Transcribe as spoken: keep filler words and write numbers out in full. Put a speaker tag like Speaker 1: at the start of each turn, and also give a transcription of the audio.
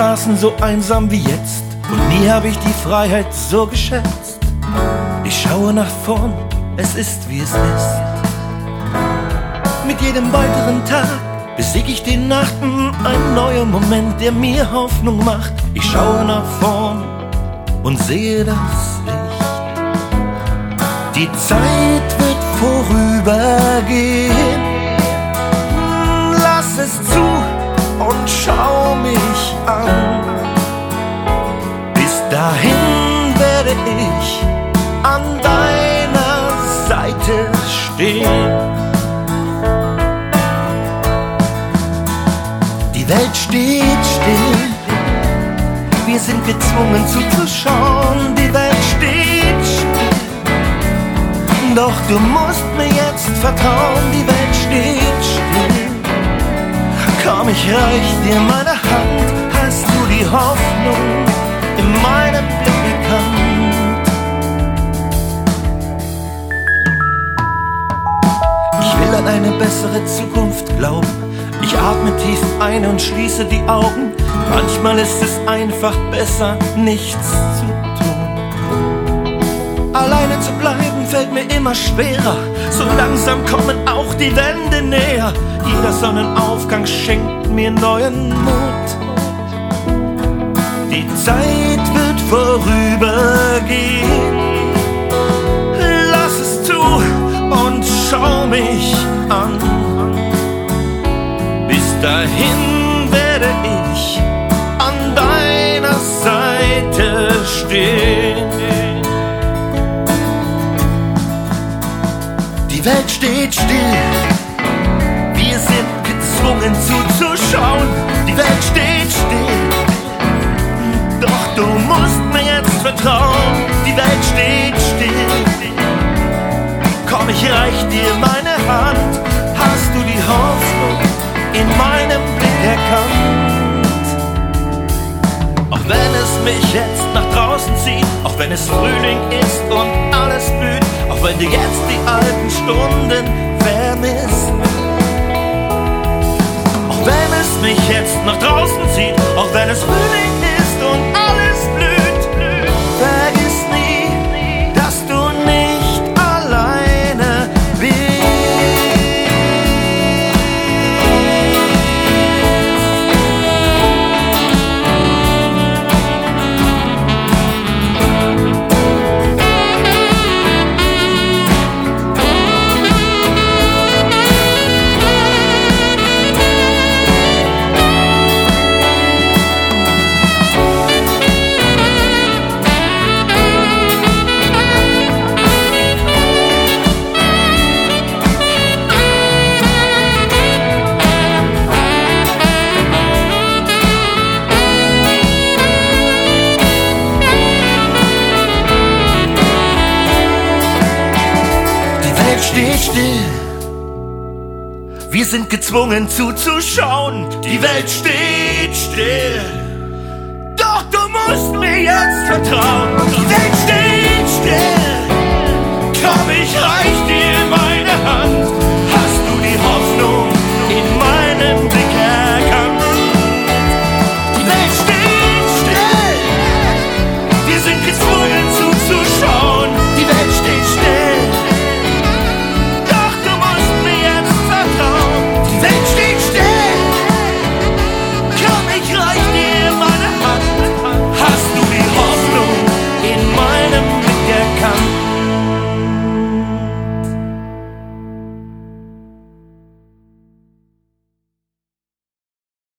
Speaker 1: Straßen so einsam wie jetzt und nie habe ich die Freiheit so geschätzt. Ich schaue nach vorn, es ist wie es ist. Mit jedem weiteren Tag besieg ich die Nacht, ein neuer Moment, der mir Hoffnung macht. Ich schaue nach vorn und sehe das Licht. Die Zeit wird vorübergehen. Lass es zu und schau mich an. Bis dahin werde ich an deiner Seite stehen. Die Welt steht still, wir sind gezwungen zuzuschauen. Die Welt steht still, doch du musst mir jetzt vertrauen. Die Welt steht still, komm, ich reich dir meine Hand. Hast du die Hoffnung in meinem Blick erkannt? Ich will an eine bessere Zukunft glauben. Ich atme tief ein und schließe die Augen. Manchmal ist es einfach besser, nichts zu tun. Alleine zu bleiben fällt mir immer schwerer. So langsam kommen auch die Wände näher. Jeder Sonnenaufgang schenkt mir neuen Mut. Die Zeit wird vorübergehen. Lass es zu und schau mich an. Bis dahin werde ich an deiner Seite stehen. Die Welt steht still, wir sind gezwungen zuzuschauen. Die Welt steht still, doch du musst mir jetzt vertrauen. Die Welt steht still, komm, ich reich dir meine Hand. Hast du die Hoffnung in meinem Blick erkannt? Auch wenn es mich jetzt nach draußen zieht, auch wenn es Frühling ist und alles blüht, auch wenn du jetzt die alten Stunden vermisst, auch wenn es mich jetzt nach draußen zieht, auch wenn es Frühling ist und alles blüht, vergiss nie, dass du nicht alleine bist. Steht still, wir sind gezwungen zuzuschauen. Die Welt steht still.